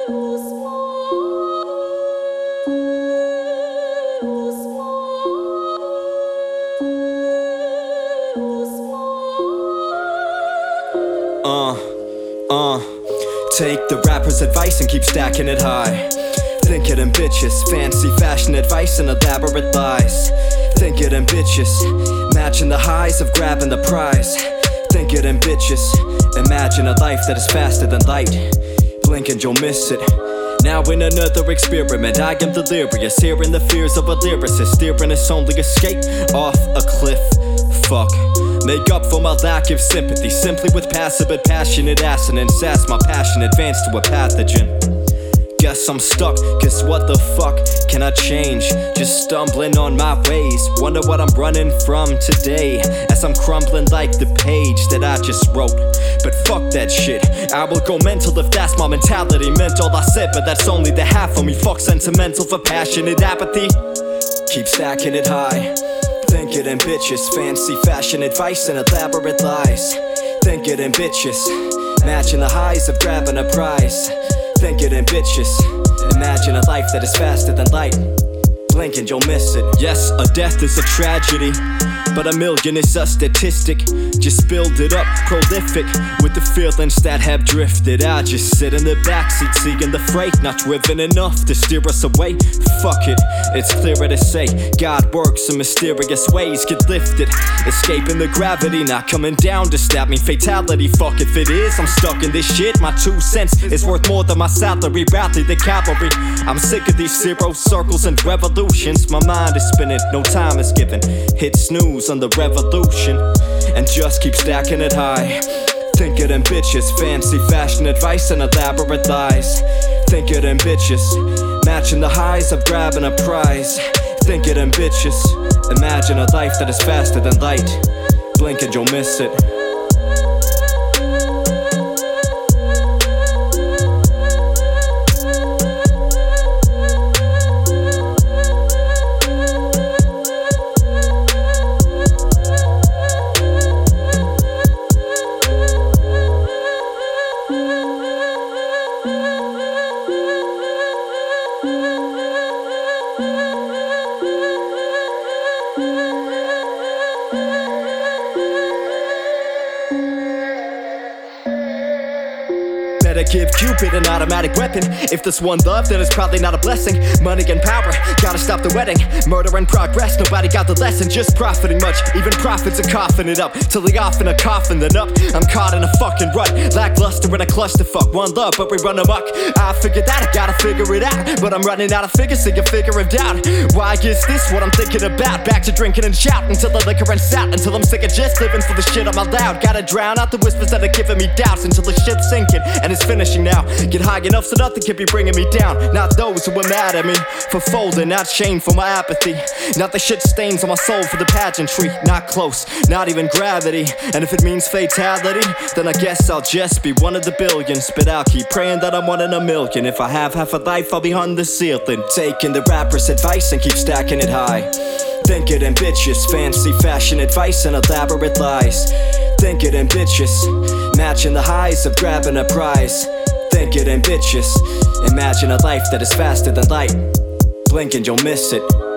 Take the rapper's advice and keep stacking it high. Think it ambitious, fancy fashion advice and elaborate lies. Think it ambitious, matching the highs of grabbing the prize. Think it ambitious, imagine a life that is faster than light. Blink and you'll miss it. Now in another experiment, I am delirious, hearing the fears of a lyricist, steering its only escape off a cliff. Fuck. Make up for my lack of sympathy, simply with passive but passionate assonance. As my passion advanced to a pathogen. Guess I'm stuck, cause what the fuck can I change? Just stumbling on my ways, wonder what I'm running from today, as I'm crumbling like the page that I just wrote. But fuck that shit, I will go mental if that's my mentality. Meant all I said, but that's only the half of me. Fuck sentimental for passionate apathy. Keep stacking it high. Think it ambitious, fancy fashion advice and elaborate lies. Think it ambitious, matching the highs of grabbing a prize. Think it ambitious, imagine a life that is faster than light. Blink and you'll miss it. Yes, a death is a tragedy, but a million is a statistic. Just build it up, prolific, with the feelings that have drifted. I just sit in the backseat, seeing the freight, not driven enough to steer us away. Fuck it, it's clearer to say God works in mysterious ways. Get lifted, escaping the gravity, not coming down to stab me. Fatality, fuck if it is, I'm stuck in this shit. My 2 cents is worth more than my salary. Rally the cavalry, I'm sick of these zero circles and revolutions. My mind is spinning, no time is given. Hit snooze on the revolution and just keep stacking it high. Think it ambitious, fancy fashion advice and elaborate lies. Think it ambitious, matching the highs of grabbing a prize. Think it ambitious, imagine a life that is faster than light. Blink and you'll miss it. Better give Cupid an automatic weapon. If there's one love, then it's probably not a blessing. Money and power, gotta stop the wedding. Murder and progress, nobody got the lesson. Just profiting much, even prophets are coughing it up, till they off in a coffin, then up. I'm caught in a fucking rut, lackluster in a clusterfuck. One love, but we run amok. I figured that, I gotta figure it out, but I'm running out of figures, so you figure it out. Why is this what I'm thinking about? Back to drinking and shouting until the liquor runs out, until I'm sick of just living for the shit I'm allowed. Gotta drown out the whispers that are giving me doubts, until the shit's sinking and it's finishing now. Get high enough so nothing can be bringing me down. Not those who are mad at me for folding, not shame for my apathy. Not the shit stains on my soul for the pageantry. Not close, not even gravity. And if it means fatality, then I guess I'll just be one of the billions. But I'll keep praying that I'm one in a million. If I have half a life, I'll be on the ceiling, taking the rapper's advice and keep stacking it high. Think it ambitious, fancy fashion advice and elaborate lies. Think it ambitious, matching the highs of grabbing a prize. Think it ambitious, imagine a life that is faster than light. Blink and you'll miss it.